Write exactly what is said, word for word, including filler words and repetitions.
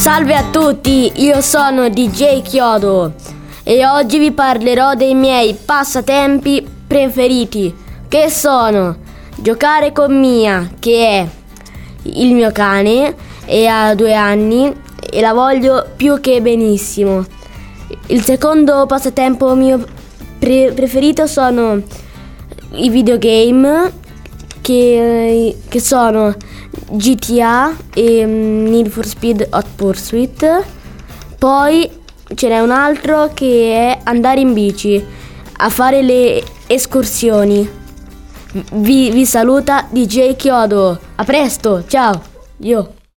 Salve a tutti, io sono D J Chiodo e oggi vi parlerò dei miei passatempi preferiti, che sono giocare con Mia, che è il mio cane e ha due anni e la voglio più che benissimo. Il secondo passatempo mio pre- preferito sono i videogame, che, che sono G T A e Need for Speed Hot Pursuit. Poi ce n'è un altro che è andare in bici, a fare le escursioni. Vi, vi saluta D J Chiodo. A presto, ciao. Io.